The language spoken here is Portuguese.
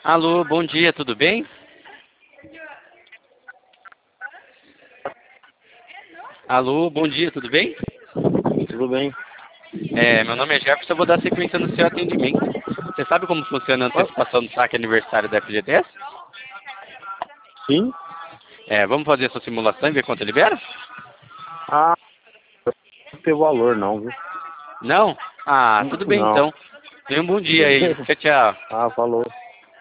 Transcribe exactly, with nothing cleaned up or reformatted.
Alô, bom dia, tudo bem? Alô, bom dia, tudo bem? Tudo bem? É, meu nome é Jefferson, eu vou dar sequência no seu atendimento. Você sabe como funciona a Ah, antecipação do saque aniversário da F G T S? sim? É, vamos fazer essa simulação e ver quanto libera? Ah, não tem valor não, viu? Não? Ah, tudo bem Não. então. Tenha um bom dia aí. Tchau, tchau. Ah, falou.